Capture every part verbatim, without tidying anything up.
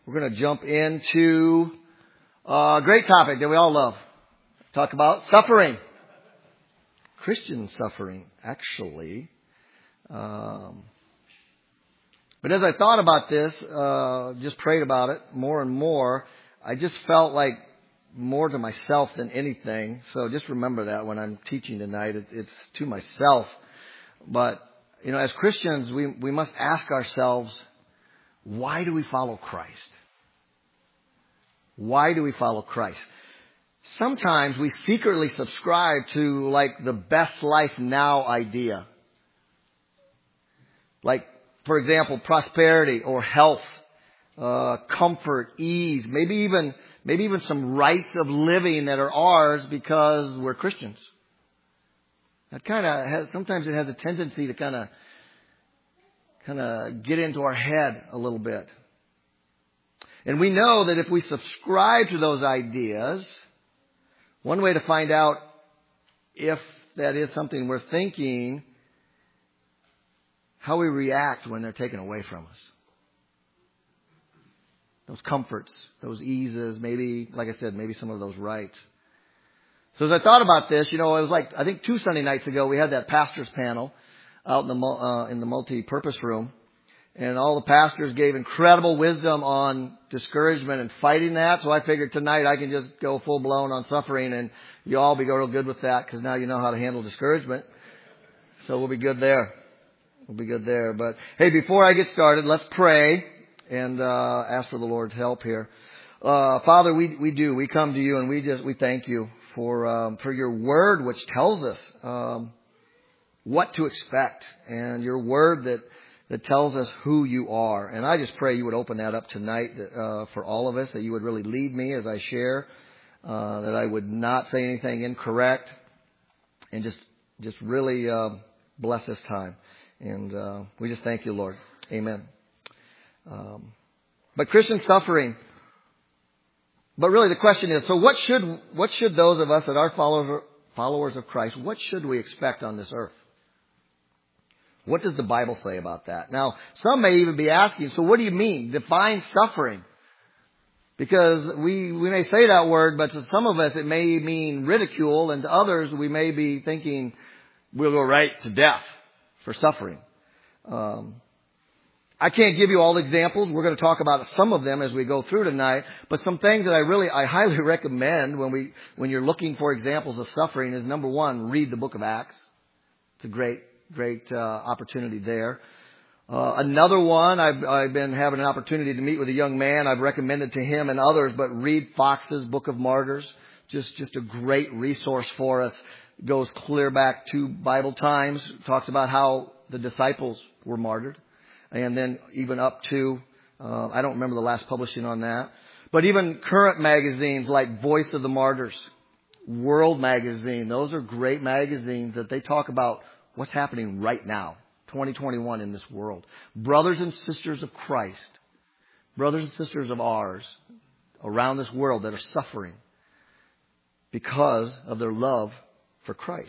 We're going to jump into a great topic that we all love. Talk about suffering. Christian suffering, actually. Um, but as I thought about this, uh, just prayed about it more and more, I just felt like more to myself than anything. So just remember that when I'm teaching tonight, it, it's to myself. But, you know, as Christians, we, we must ask ourselves, why do we follow Christ? Why do we follow Christ? Sometimes we secretly subscribe to like the best life now idea. Like, for example, prosperity or health, uh, comfort, ease, maybe even, maybe even some rights of living that are ours because we're Christians. That kind of has, sometimes it has a tendency to kind of, kind of get into our head a little bit. And we know that if we subscribe to those ideas, one way to find out if that is something we're thinking, how we react when they're taken away from us. Those comforts, those eases, maybe, like I said, maybe some of those rights. So as I thought about this, you know, it was like, I think two Sunday nights ago, we had that pastors panel out in the, uh, in the multi-purpose room. And all the pastors gave incredible wisdom on discouragement and fighting that. So I figured tonight I can just go full blown on suffering and you all be real good with that because now you know how to handle discouragement. So we'll be good there. We'll be good there. But hey, before I get started, let's pray and uh ask for the Lord's help here. Uh Father, we we do. We come to you and we just we thank you for um for your word which tells us um what to expect, and your word that that tells us who you are. And I just pray you would open that up tonight uh, for all of us, that you would really lead me as I share, uh, that I would not say anything incorrect, and just just really uh, bless this time. And uh, we just thank you, Lord. Amen. Um, but Christian suffering, but really the question is, so what should what should those of us that are followers followers of Christ, what should we expect on this earth? What does the Bible say about that? Now, some may even be asking, so what do you mean? Define suffering. Because we, we may say that word, but to some of us it may mean ridicule, and to others we may be thinking we'll go right to death for suffering. Um, I can't give you all the examples. We're going to talk about some of them as we go through tonight. But some things that I really, I highly recommend when we, when you're looking for examples of suffering is, number one, read the book of Acts. It's a great Great uh, opportunity there. Uh, another one, I've, I've been having an opportunity to meet with a young man. I've recommended to him and others, but read Fox's Book of Martyrs. Just, just a great resource for us. Goes clear back to Bible times. Talks about how the disciples were martyred. And then even up to, uh, I don't remember the last publishing on that. But even current magazines like Voice of the Martyrs, World Magazine. Those are great magazines that they talk about what's happening right now, twenty twenty-one in this world. Brothers and sisters of Christ, brothers and sisters of ours around this world that are suffering because of their love for Christ.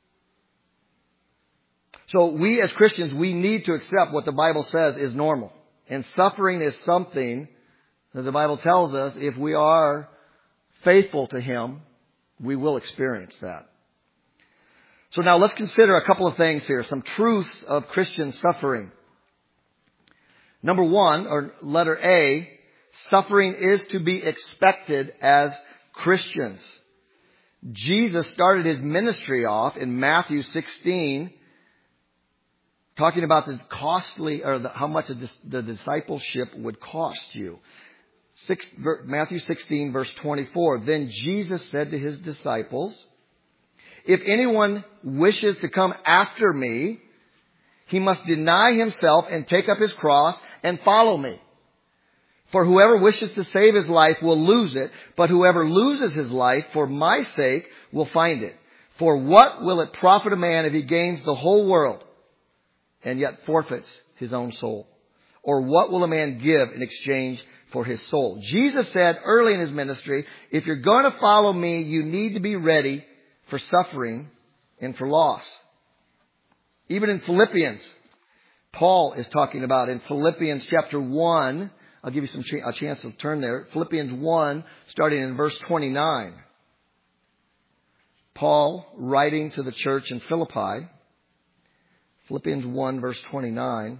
So we as Christians, we need to accept what the Bible says is normal. And suffering is something that the Bible tells us if we are faithful to Him, we will experience that. So now let's consider a couple of things here, some truths of Christian suffering. Number one, or letter A, suffering is to be expected as Christians. Jesus started His ministry off in Matthew sixteen, talking about the costly, or the, how much the discipleship would cost you. Six, Matthew sixteen, verse twenty-four. Then Jesus said to His disciples, if anyone wishes to come after me, he must deny himself and take up his cross and follow me. For whoever wishes to save his life will lose it, but whoever loses his life for my sake will find it. For what will it profit a man if he gains the whole world and yet forfeits his own soul? Or what will a man give in exchange for his soul? Jesus said early in His ministry, if you're going to follow me, you need to be ready for suffering and for loss. Even in Philippians, Paul is talking about in Philippians chapter one, I'll give you some ch- a chance to turn there. Philippians one, starting in verse twenty-nine. Paul writing to the church in Philippi. Philippians one, verse twenty-nine.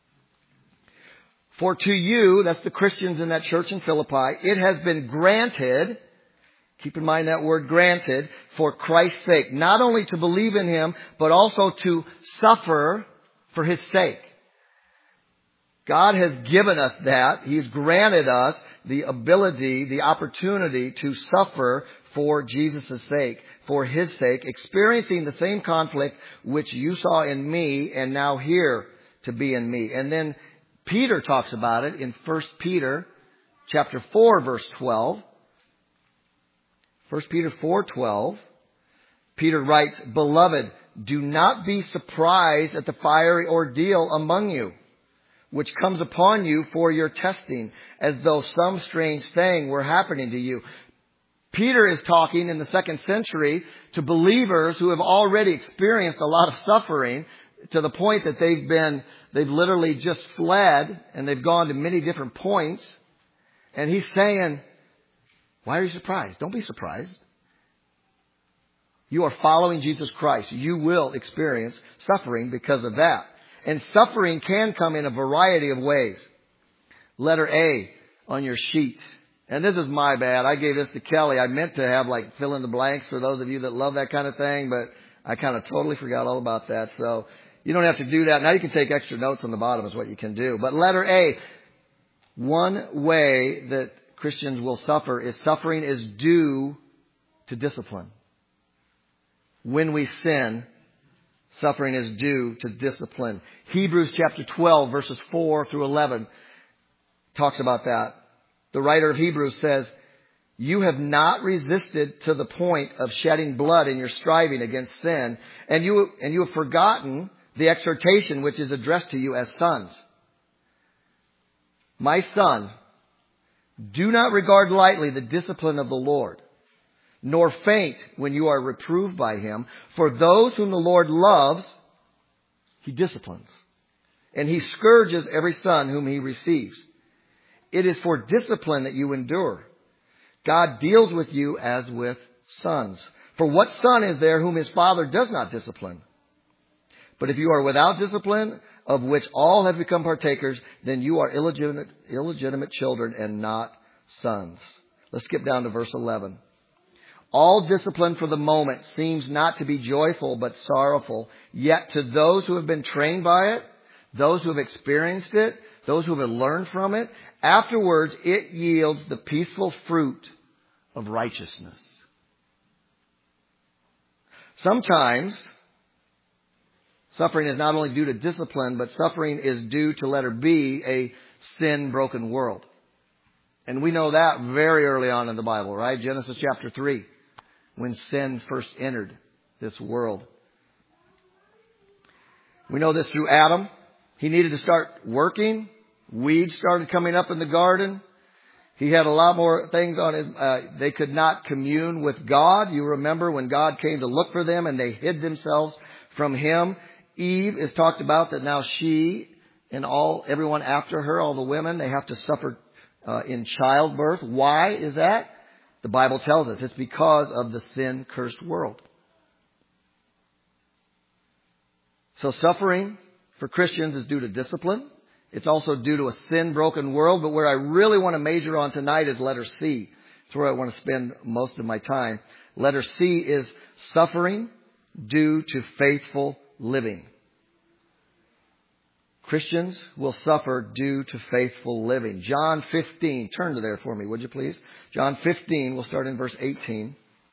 For to you, that's the Christians in that church in Philippi, it has been granted, keep in mind that word granted, for Christ's sake, not only to believe in Him, but also to suffer for His sake. God has given us that. He's granted us the ability, the opportunity to suffer for Jesus' sake, for His sake, experiencing the same conflict which you saw in me and now here to be in me. And then Peter talks about it in First Peter chapter four, verse twelve. First Peter four twelve. Peter writes, Beloved, do not be surprised at the fiery ordeal among you, which comes upon you for your testing, as though some strange thing were happening to you. Peter is talking in the second century to believers who have already experienced a lot of suffering to the point that they've been, they've literally just fled and they've gone to many different points. And he's saying, why are you surprised? Don't be surprised. You are following Jesus Christ. You will experience suffering because of that. And suffering can come in a variety of ways. Letter A on your sheet. And this is my bad. I gave this to Kelly. I meant to have like fill in the blanks for those of you that love that kind of thing, but I kind of totally forgot all about that. So you don't have to do that. Now you can take extra notes on the bottom is what you can do. But letter A, one way that Christians will suffer is suffering is due to discipline. When we sin, suffering is due to discipline. Hebrews chapter twelve, verses four through eleven talks about that. The writer of Hebrews says, You have not resisted to the point of shedding blood in your striving against sin, and you, and you have forgotten the exhortation which is addressed to you as sons. My son, do not regard lightly the discipline of the Lord, nor faint when you are reproved by Him. For those whom the Lord loves, He disciplines, and He scourges every son whom He receives. It is for discipline that you endure. God deals with you as with sons. For what son is there whom his father does not discipline? But if you are without discipline, of which all have become partakers, then you are illegitimate, illegitimate children and not sons. Let's skip down to verse eleven. All discipline for the moment seems not to be joyful but sorrowful. Yet to those who have been trained by it, those who have experienced it, those who have learned from it, afterwards it yields the peaceful fruit of righteousness. Sometimes suffering is not only due to discipline, but suffering is due to, letter B, a sin-broken world. And we know that very early on in the Bible, right? Genesis chapter three, when sin first entered this world. We know this through Adam. He needed to start working. Weeds started coming up in the garden. He had a lot more things on his, uh, they could not commune with God. You remember when God came to look for them and they hid themselves from Him. Eve is talked about that now she and all, everyone after her, all the women, they have to suffer uh, in childbirth. Why is that? The Bible tells us it's because of the sin-cursed world. So suffering for Christians is due to discipline. It's also due to a sin-broken world. But where I really want to major on tonight is letter C. That's where I want to spend most of my time. Letter C is suffering due to faithful living. Christians will suffer due to faithful living. John fifteen. Turn to there for me, would you please? John fifteen. We'll start in verse eighteen.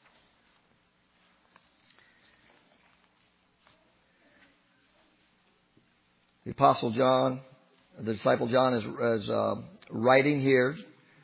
The Apostle John, the disciple John is, is uh, writing here.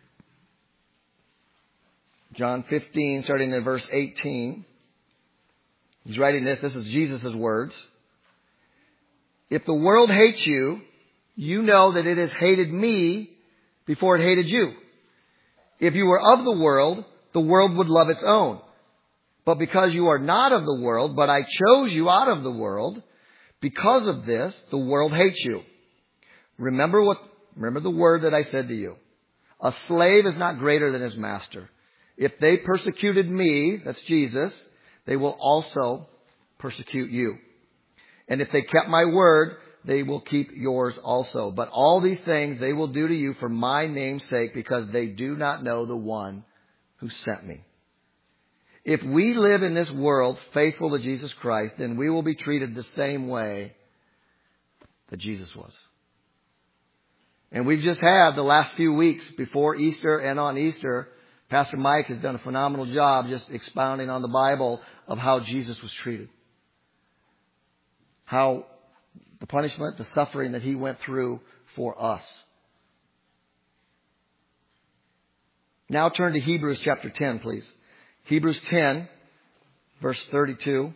John fifteen, starting in verse eighteen. He's writing this. This is Jesus' words. If the world hates you, you know that it has hated me before it hated you. If you were of the world, the world would love its own. But because you are not of the world, but I chose you out of the world, because of this, the world hates you. Remember what remember the word that I said to you. A slave is not greater than his master. If they persecuted me, that's Jesus, they will also persecute you. And if they kept my word, they will keep yours also. But all these things they will do to you for my name's sake, because they do not know the one who sent me. If we live in this world faithful to Jesus Christ, then we will be treated the same way that Jesus was. And we've just had the last few weeks before Easter and on Easter, Pastor Mike has done a phenomenal job just expounding on the Bible of how Jesus was treated. How the punishment, the suffering that he went through for us. Now turn to Hebrews chapter ten, please. Hebrews ten, verse thirty-two.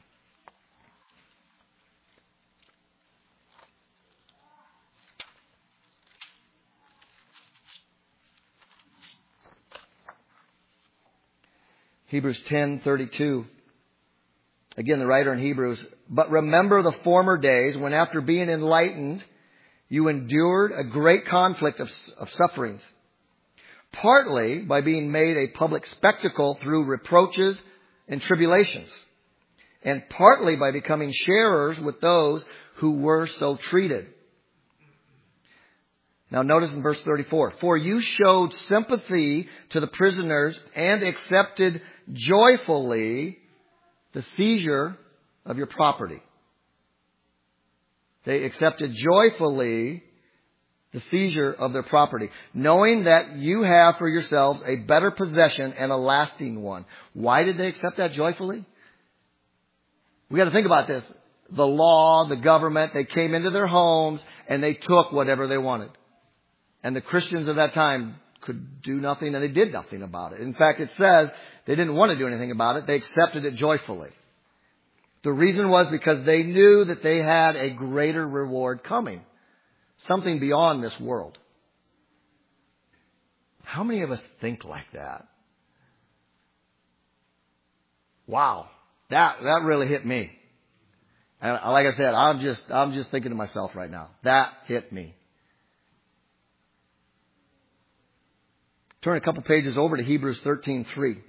Hebrews ten thirty-two. Again, the writer in Hebrews. But remember the former days when after being enlightened, you endured a great conflict of, of sufferings. Partly by being made a public spectacle through reproaches and tribulations. And partly by becoming sharers with those who were so treated. Now notice in verse thirty-four. For you showed sympathy to the prisoners and accepted joyfully the seizure of your property. They accepted joyfully the seizure of their property, knowing that you have for yourselves a better possession and a lasting one. Why did they accept that joyfully? We got to think about this. The law, the government, they came into their homes and they took whatever they wanted. And the Christians of that time could do nothing, and they did nothing about it. In fact, it says they didn't want to do anything about it. They accepted it joyfully. The reason was because they knew that they had a greater reward coming. Something beyond this world. How many of us think like that? Wow. That, that really hit me. And like I said, I'm just, I'm just thinking to myself right now. That hit me. Turn a couple pages over to Hebrews thirteen three.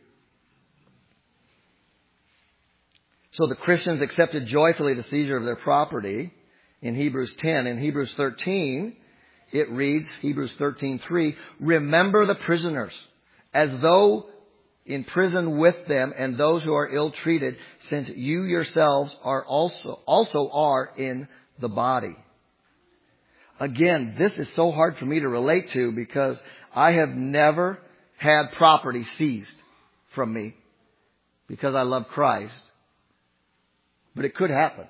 So the Christians accepted joyfully the seizure of their property in Hebrews ten. In Hebrews thirteen, it reads, Hebrews thirteen three, remember the prisoners as though in prison with them and those who are ill-treated, since you yourselves are also, also are in the body. Again, this is so hard for me to relate to because I have never had property seized from me because I love Christ. But it could happen.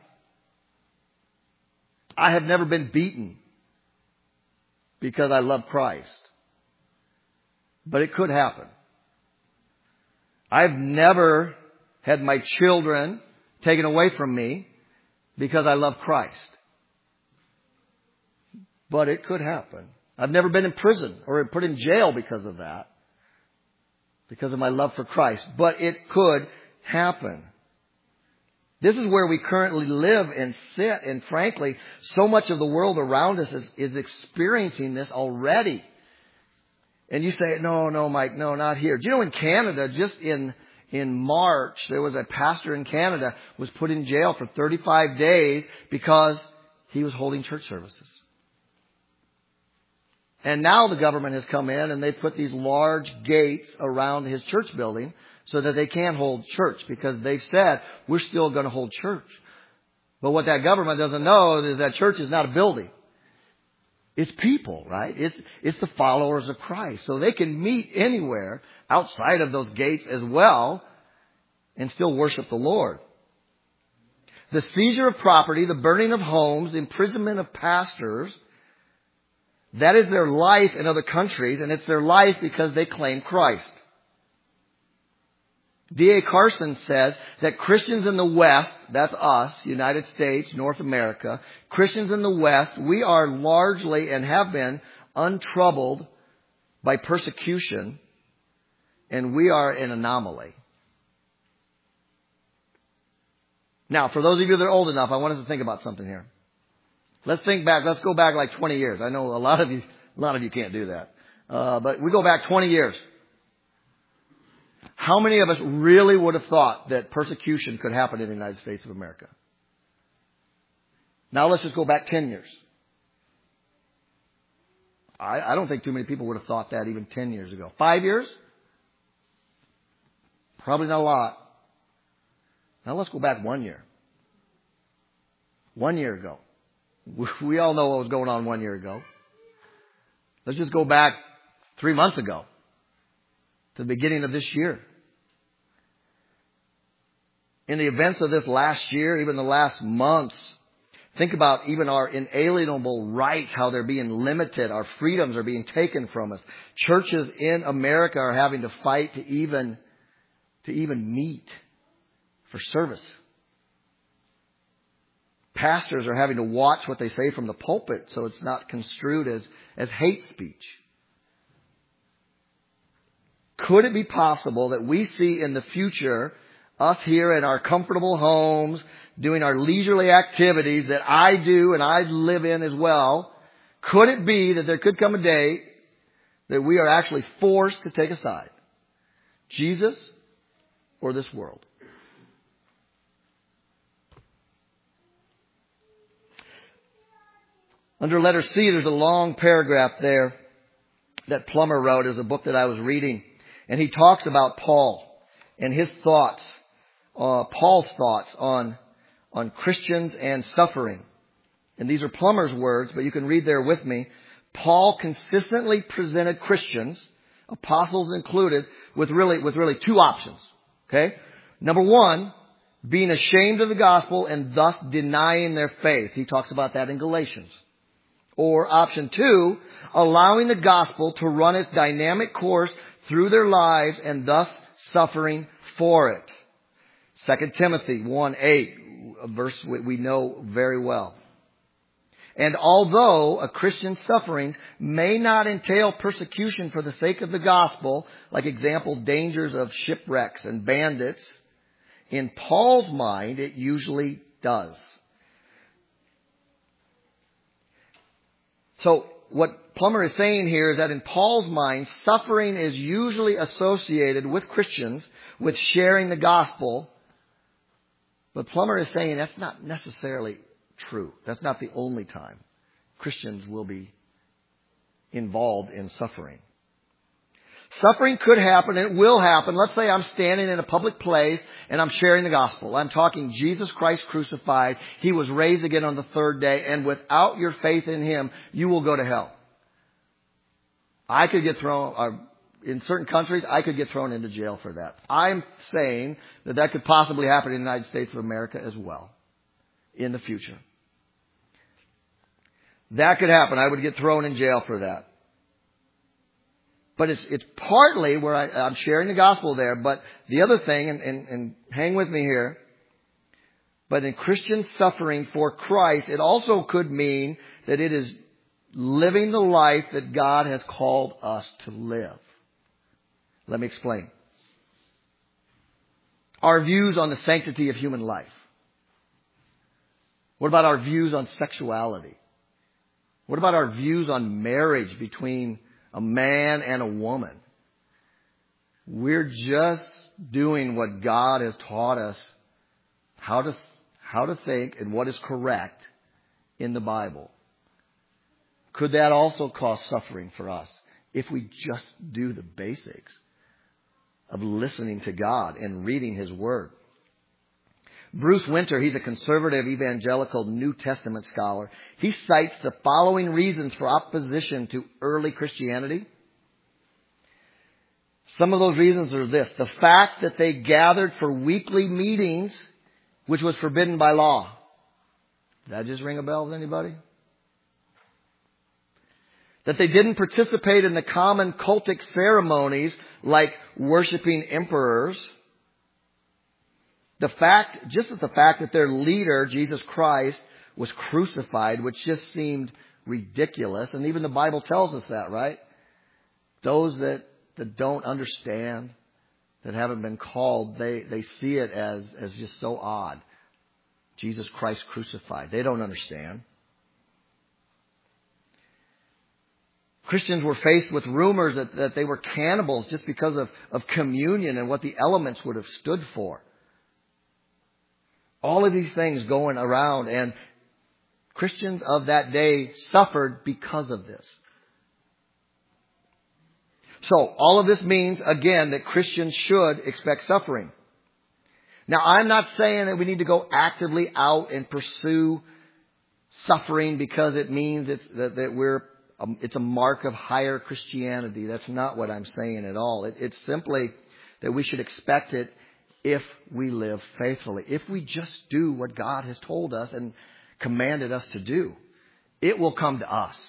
I have never been beaten because I love Christ. But it could happen. I've never had my children taken away from me because I love Christ. But it could happen. I've never been in prison or put in jail because of that. Because of my love for Christ. But it could happen. This is where we currently live and sit. And frankly, so much of the world around us is, is experiencing this already. And you say, no, no, Mike, no, not here. Do you know in Canada, just in, in March, there was a pastor in Canada was put in jail for thirty-five days because he was holding church services. And now the government has come in and they put these large gates around his church building so that they can't hold church because they've said, we're still going to hold church. But what that government doesn't know is that church is not a building. It's people, right? It's, it's the followers of Christ. So they can meet anywhere outside of those gates as well and still worship the Lord. The seizure of property, the burning of homes, the imprisonment of pastors, that is their life in other countries, and it's their life because they claim Christ. D A Carson says that Christians in the West, that's us, United States, North America, Christians in the West, we are largely and have been untroubled by persecution, and we are an anomaly. Now, for those of you that are old enough, I want us to think about something here. Let's think back. Let's go back like twenty years. I know a lot of you, a lot of you can't do that. Uh, but we go back twenty years. How many of us really would have thought that persecution could happen in the United States of America? Now let's just go back ten years. I, I don't think too many people would have thought that even ten years ago. Five years? Probably not a lot. Now let's go back one year. One year ago. We all know what was going on one year ago. Let's just go back three months ago to the beginning of this year. In the events of this last year, even the last months, think about even our inalienable rights, how they're being limited. Our freedoms are being taken from us. Churches in America are having to fight to even, to even meet for service. Pastors are having to watch what they say from the pulpit so it's not construed as, as hate speech. Could it be possible that we see in the future us here in our comfortable homes, doing our leisurely activities that I do and I live in as well? Could it be that there could come a day that we are actually forced to take a side? Jesus or this world? Under letter C, there's a long paragraph there that Plummer wrote as a book that I was reading. And he talks about Paul and his thoughts, uh, Paul's thoughts on, on Christians and suffering. And these are Plummer's words, but you can read there with me. Paul consistently presented Christians, apostles included, with really, with really two options. Okay? Number one, being ashamed of the gospel and thus denying their faith. He talks about that in Galatians. Or option two, allowing the gospel to run its dynamic course through their lives and thus suffering for it. Second Timothy one eight, a verse we know very well. And although a Christian's suffering may not entail persecution for the sake of the gospel, like example, dangers of shipwrecks and bandits, in Paul's mind it usually does. So what Plummer is saying here is that in Paul's mind, suffering is usually associated with Christians, with sharing the gospel. But Plummer is saying that's not necessarily true. That's not the only time Christians will be involved in suffering. Suffering could happen, it will happen. Let's say I'm standing in a public place and I'm sharing the gospel. I'm talking Jesus Christ crucified. He was raised again on the third day, and without your faith in Him, you will go to hell. I could get thrown, or in certain countries, I could get thrown into jail for that. I'm saying that that could possibly happen in the United States of America as well in the future. That could happen. I would get thrown in jail for that. But it's, it's partly where I, I'm sharing the gospel there. But the other thing, and, and, and hang with me here, but in Christian suffering for Christ, it also could mean that it is living the life that God has called us to live. Let me explain. Our views on the sanctity of human life. What about our views on sexuality? What about our views on marriage between a man and a woman? We're just doing what God has taught us how to, how to think and what is correct in the Bible. Could that also cause suffering for us if we just do the basics of listening to God and reading His Word? Bruce Winter, he's a conservative evangelical New Testament scholar. He cites the following reasons for opposition to early Christianity. Some of those reasons are this: the fact that they gathered for weekly meetings, which was forbidden by law. Did that just ring a bell with anybody? That they didn't participate in the common cultic ceremonies like worshiping emperors. The fact, just as the fact that their leader, Jesus Christ, was crucified, which just seemed ridiculous. And even the Bible tells us that, right? Those that, that don't understand, that haven't been called, they, they see it as, as just so odd. Jesus Christ crucified. They don't understand. Christians were faced with rumors that, that they were cannibals just because of, of communion and what the elements would have stood for. All of these things going around, and Christians of that day suffered because of this. So, all of this means, again, that Christians should expect suffering. Now, I'm not saying that we need to go actively out and pursue suffering because it means it's, that, that we're, um, it's a mark of higher Christianity. That's not what I'm saying at all. It, it's simply that we should expect it if we live faithfully. If we just do what God has told us and commanded us to do, it will come to us.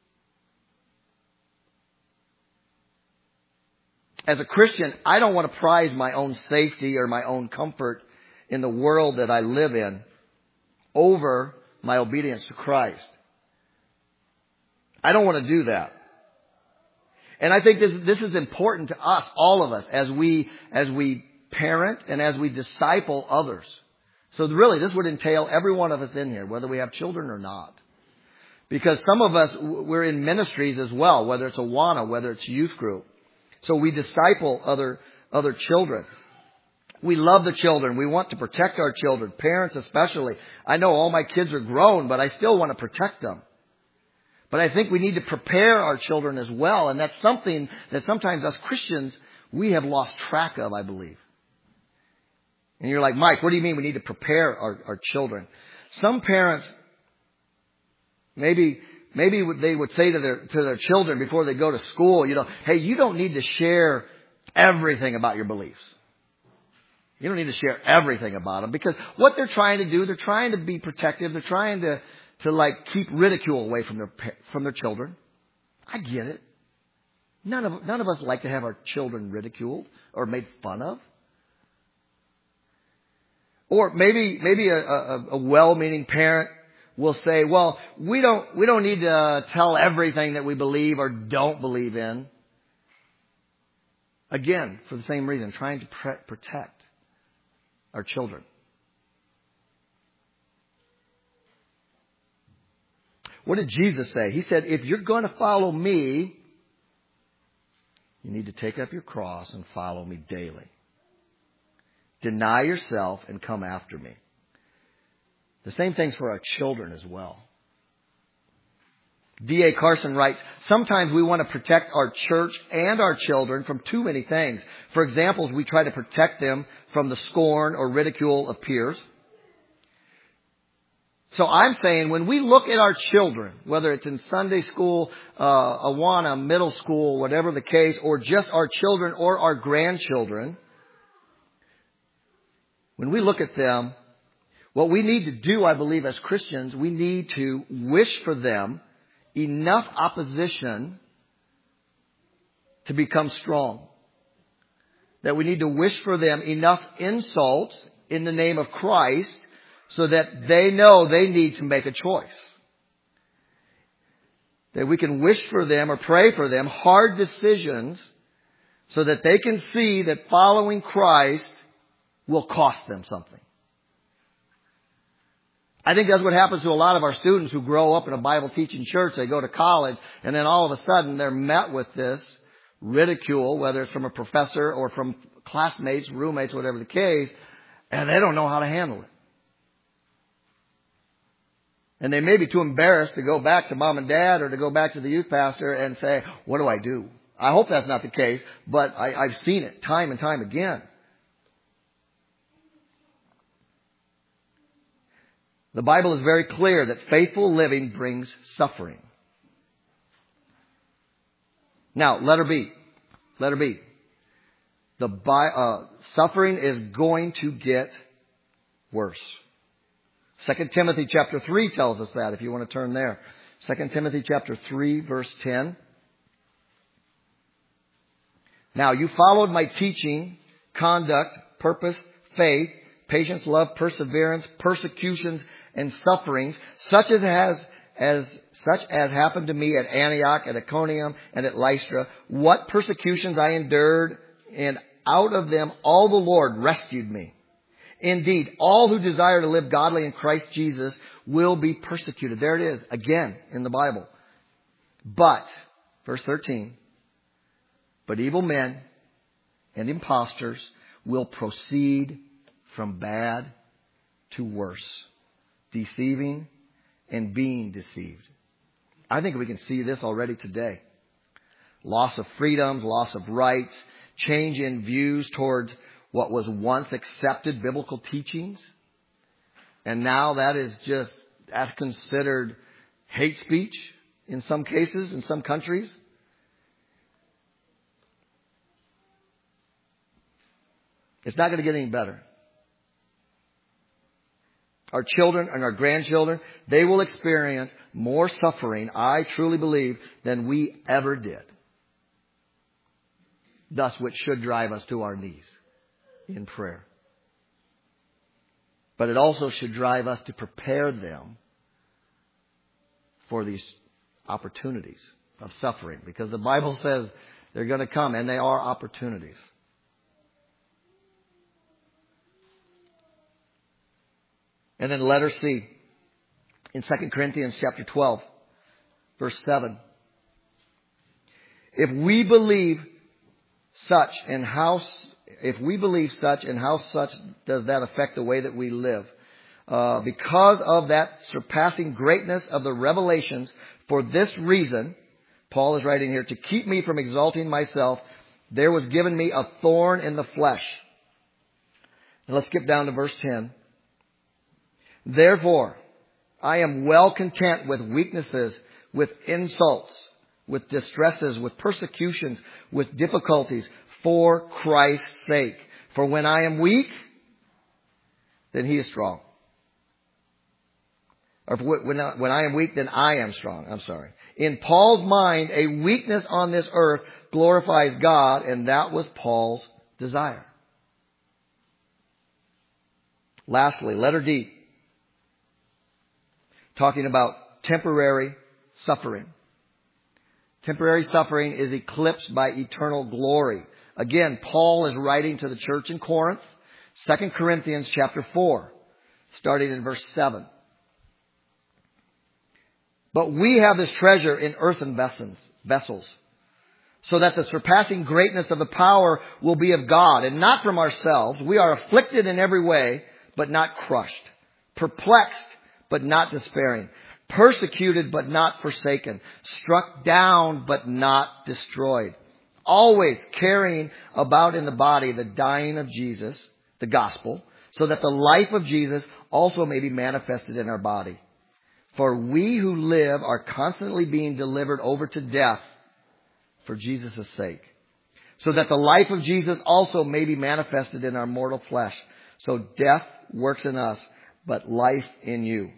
As a Christian, I don't want to prize my own safety or my own comfort in the world that I live in over my obedience to Christ. I don't want to do that. And I think this, this is important to us, all of us, as we, as we parent and as we disciple others. So really, this would entail every one of us in here, whether we have children or not. Because some of us, we're in ministries as well, whether it's Awana, whether it's youth group. So we disciple other, other children. We love the children. We want to protect our children, parents especially. I know all my kids are grown, but I still want to protect them. But I think we need to prepare our children as well. And that's something that sometimes us Christians, we have lost track of, I believe. And you're like, Mike, what do you mean we need to prepare our, our children? Some parents, maybe, maybe they would say to their, to their children before they go to school, you know, hey, you don't need to share everything about your beliefs. You don't need to share everything about them, because what they're trying to do, they're trying to be protective. They're trying to, to like keep ridicule away from their, from their children. I get it. None of, none of us like to have our children ridiculed or made fun of. Or maybe, maybe a, a, a well-meaning parent will say, well, we don't, we don't need to tell everything that we believe or don't believe in. Again, for the same reason, trying to pre- protect our children. What did Jesus say? He said, if you're going to follow me, you need to take up your cross and follow me daily. Deny yourself and come after me. The same thing's for our children as well. D A Carson writes, sometimes we want to protect our church and our children from too many things. For example, we try to protect them from the scorn or ridicule of peers. So I'm saying when we look at our children, whether it's in Sunday school, uh, Awana, middle school, whatever the case, or just our children or our grandchildren, when we look at them, what we need to do, I believe, as Christians, we need to wish for them enough opposition to become strong. That we need to wish for them enough insults in the name of Christ so that they know they need to make a choice. That we can wish for them or pray for them hard decisions so that they can see that following Christ will cost them something. I think that's what happens to a lot of our students who grow up in a Bible teaching church. They go to college, and then all of a sudden they're met with this ridicule, whether it's from a professor or from classmates, roommates, whatever the case, and they don't know how to handle it. And they may be too embarrassed to go back to mom and dad or to go back to the youth pastor and say, what do I do? I hope that's not the case, but I, I've seen it time and time again. The Bible is very clear that faithful living brings suffering. Now, letter B. Letter B. The uh, suffering is going to get worse. Second Timothy chapter three tells us that, if you want to turn there. Second Timothy chapter three, verse ten. Now, you followed my teaching, conduct, purpose, faith, patience, love, perseverance, persecutions, and sufferings, such as has as such as happened to me at Antioch, at Iconium, and at Lystra. What persecutions I endured, and out of them all the Lord rescued me. Indeed, all who desire to live godly in Christ Jesus will be persecuted. There it is, again, in the Bible. But, verse thirteen, but evil men and impostors will proceed from bad to worse, deceiving and being deceived. I think we can see this already today. Loss of freedoms, loss of rights, change in views towards what was once accepted biblical teachings. And now that is just, that's considered hate speech in some cases, in some countries. It's not going to get any better. Our children and our grandchildren, they will experience more suffering, I truly believe, than we ever did. Thus, which should drive us to our knees in prayer. But it also should drive us to prepare them for these opportunities of suffering. Because the Bible says they're going to come, and they are opportunities. And then letter C, in Second Corinthians chapter twelve, verse seven. If we believe such and how, if we believe such and how such does that affect the way that we live? Uh, because of that surpassing greatness of the revelations, for this reason, Paul is writing here, to keep me from exalting myself, there was given me a thorn in the flesh. And let's skip down to verse ten. Therefore, I am well content with weaknesses, with insults, with distresses, with persecutions, with difficulties, for Christ's sake. For when I am weak, then he is strong. Or when I, when I am weak, then I am strong. I'm sorry. In Paul's mind, a weakness on this earth glorifies God, and that was Paul's desire. Lastly, letter D. Talking about temporary suffering. Temporary suffering is eclipsed by eternal glory. Again, Paul is writing to the church in Corinth, Second Corinthians chapter four, starting in verse seven. But we have this treasure in earthen vessels, so that the surpassing greatness of the power will be of God and not from ourselves. We are afflicted in every way, but not crushed, perplexed, but not despairing, persecuted, but not forsaken, struck down, but not destroyed, always carrying about in the body the dying of Jesus, the gospel, so that the life of Jesus also may be manifested in our body. For we who live are constantly being delivered over to death for Jesus' sake, so that the life of Jesus also may be manifested in our mortal flesh. So death works in us, but life in you.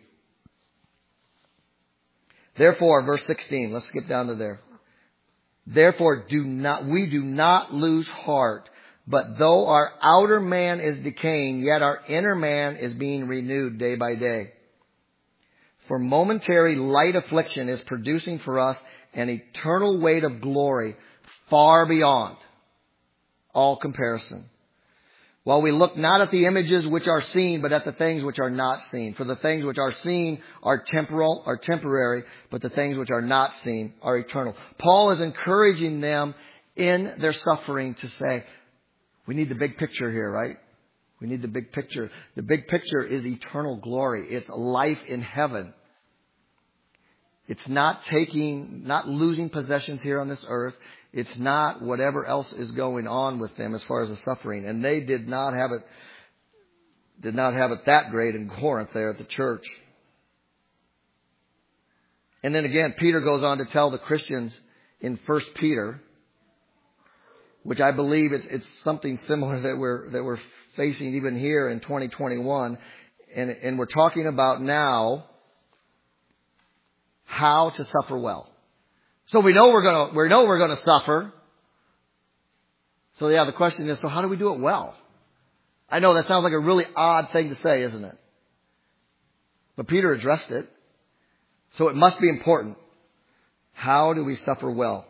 Therefore, verse sixteen, let's skip down to there. Therefore, do not, we do not lose heart, but though our outer man is decaying, yet our inner man is being renewed day by day. For momentary light affliction is producing for us an eternal weight of glory far beyond all comparison. While we look not at the images which are seen, but at the things which are not seen. For the things which are seen are temporal, are temporary, but the things which are not seen are eternal. Paul is encouraging them in their suffering to say, we need the big picture here, right? We need the big picture. The big picture is eternal glory. It's life in heaven. It's not taking, not losing possessions here on this earth. It's not whatever else is going on with them as far as the suffering. And they did not have it, did not have it that great in Corinth there at the church. And then again, Peter goes on to tell the Christians in First Peter, which I believe it's, it's something similar that we're, that we're facing even here in twenty twenty-one. And, and we're talking about now how to suffer well. So we know we're going to, we know we're going to suffer. So yeah, the question is, so how do we do it well? I know that sounds like a really odd thing to say, isn't it? But Peter addressed it. So it must be important. How do we suffer well?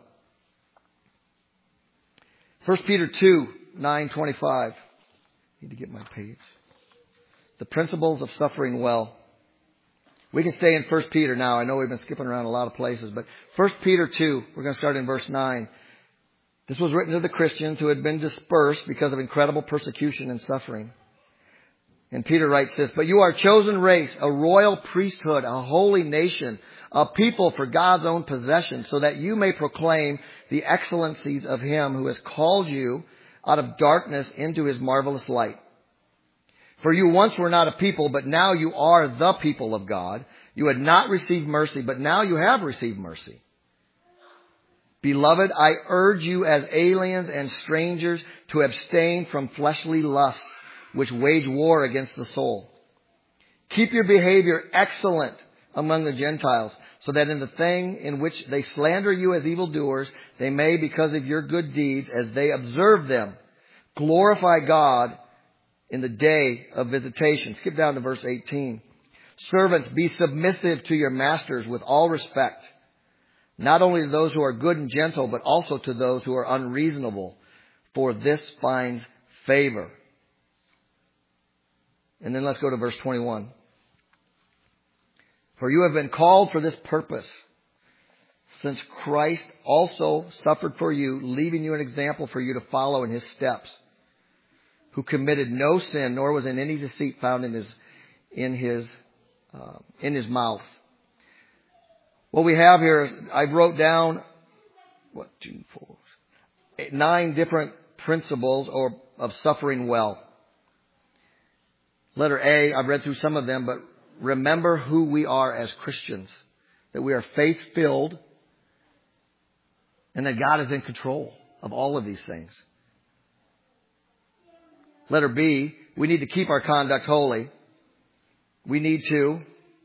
First Peter two, nine, twenty-five. Need to get my page. The principles of suffering well. We can stay in First Peter now. I know we've been skipping around a lot of places, but First Peter two, we're going to start in verse nine. This was written to the Christians who had been dispersed because of incredible persecution and suffering. And Peter writes this, "But you are a chosen race, a royal priesthood, a holy nation, a people for God's own possession, so that you may proclaim the excellencies of Him who has called you out of darkness into His marvelous light. For you once were not a people, but now you are the people of God. You had not received mercy, but now you have received mercy. Beloved, I urge you as aliens and strangers to abstain from fleshly lusts, which wage war against the soul. Keep your behavior excellent among the Gentiles, so that in the thing in which they slander you as evildoers, they may, because of your good deeds, as they observe them, glorify God in the day of visitation." Skip down to verse eighteen. "Servants, be submissive to your masters with all respect, not only to those who are good and gentle, but also to those who are unreasonable, for this finds favor." And then let's go to verse twenty-one. "For you have been called for this purpose, since Christ also suffered for you, leaving you an example for you to follow in His steps, who committed no sin, nor was in any deceit found in His in His uh, in His mouth." What we have here, I wrote down what two, four, eight, nine different principles or of suffering well. Letter A, I've read through some of them, but remember who we are as Christians, that we are faith-filled, and that God is in control of all of these things. Letter B, we need to keep our conduct holy. We need to,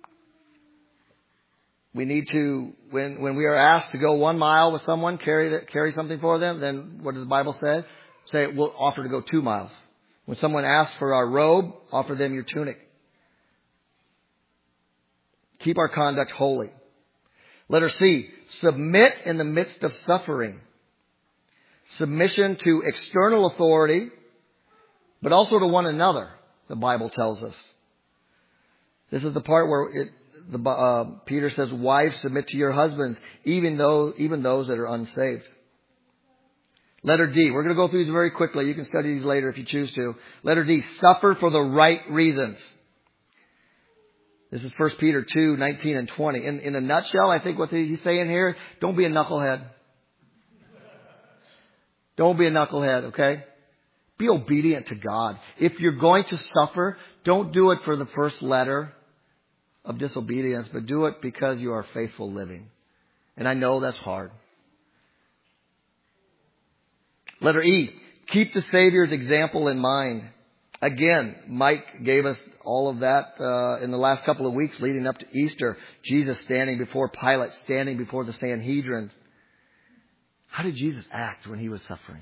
we need to, when, when we are asked to go one mile with someone, carry, carry something for them, then what does the Bible say? Say, we'll offer to go two miles. When someone asks for our robe, offer them your tunic. Keep our conduct holy. Letter C, submit in the midst of suffering. Submission to external authority, but also to one another, the Bible tells us. This is the part where it, the, uh, Peter says, "Wives, submit to your husbands, even though even those that are unsaved." Letter D, we're going to go through these very quickly. You can study these later if you choose to. Letter D, suffer for the right reasons. This is First Peter two, nineteen and twenty. In, in a nutshell, I think what he's saying here, don't be a knucklehead. Don't be a knucklehead, okay? Be obedient to God. If you're going to suffer, don't do it for the first letter of disobedience, but do it because you are faithful living. And I know that's hard. Letter E, keep the Savior's example in mind. Again, Mike gave us all of that uh, in the last couple of weeks leading up to Easter. Jesus standing before Pilate, standing before the Sanhedrin. How did Jesus act when He was suffering?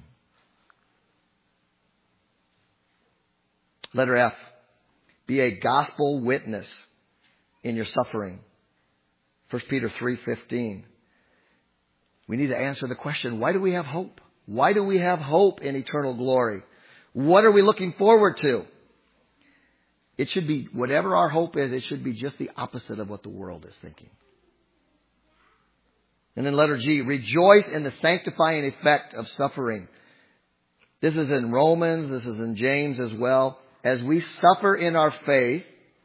Letter F, be a gospel witness in your suffering. First Peter three fifteen. We need to answer the question, why do we have hope? Why do we have hope in eternal glory? What are we looking forward to? It should be, whatever our hope is, it should be just the opposite of what the world is thinking. And then letter G, rejoice in the sanctifying effect of suffering. This is in Romans, this is in James as well. As we suffer in our faith,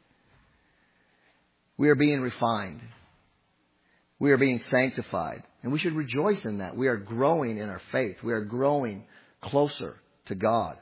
we are being refined. We are being sanctified. And we should rejoice in that. We are growing in our faith. We are growing closer to God.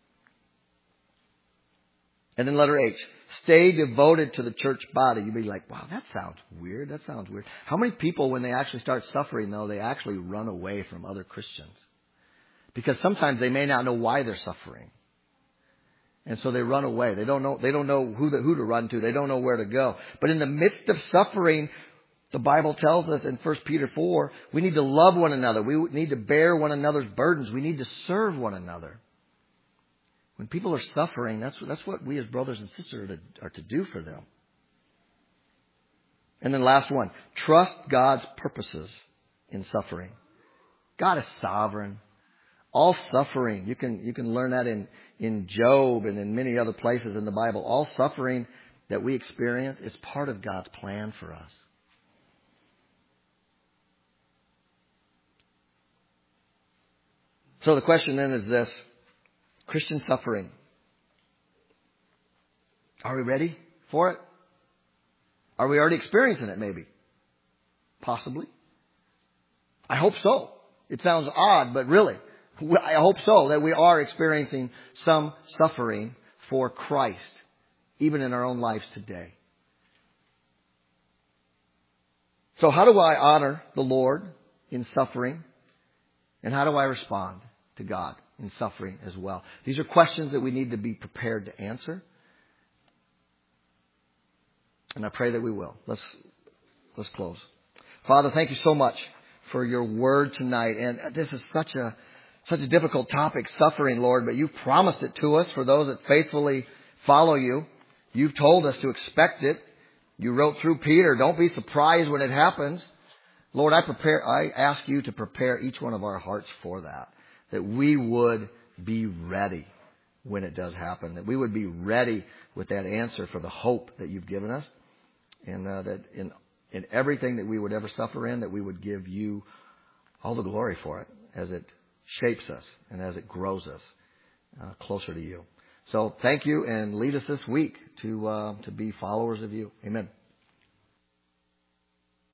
And then letter H, stay devoted to the church body. You'd be like, wow, that sounds weird. That sounds weird. How many people, when they actually start suffering, though, they actually run away from other Christians? Because sometimes they may not know why they're suffering. And so they run away. They don't know, they don't know who, the, who to run to. They don't know where to go. But in the midst of suffering, the Bible tells us in First Peter four, we need to love one another. We need to bear one another's burdens. We need to serve one another. When people are suffering, that's, that's what we as brothers and sisters are to, are to do for them. And then last one, trust God's purposes in suffering. God is sovereign. All suffering, you can, you can learn that in, in Job and in many other places in the Bible. All suffering that we experience is part of God's plan for us. So the question then is this: Christian suffering. Are we ready for it? Are we already experiencing it maybe? Possibly. I hope so. It sounds odd, but really, I hope so, that we are experiencing some suffering for Christ, even in our own lives today. So how do I honor the Lord in suffering? And how do I respond to God in suffering as well? These are questions that we need to be prepared to answer. And I pray that we will. Let's, let's close. Father, thank you so much for your word tonight. And this is such a, such a difficult topic, suffering, Lord, but you've promised it to us for those that faithfully follow you. You've told us to expect it. You wrote through Peter, don't be surprised when it happens. Lord, I prepare, I ask you to prepare each one of our hearts for that, that we would be ready when it does happen, that we would be ready with that answer for the hope that you've given us, and uh, that in in everything that we would ever suffer in, that we would give you all the glory for it as it shapes us and as it grows us uh, closer to you. So thank you, and lead us this week to uh, to be followers of you. Amen.